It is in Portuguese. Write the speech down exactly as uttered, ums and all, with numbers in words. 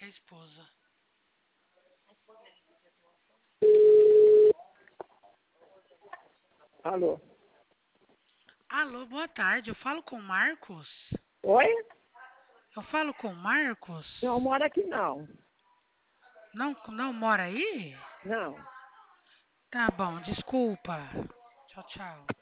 que é a esposa. Alô? Alô, boa tarde. Eu falo com o Marcos? Oi? Eu falo com o Marcos? Não mora aqui não. Não, não mora aí? Não. Tá bom, desculpa. Tchau, tchau.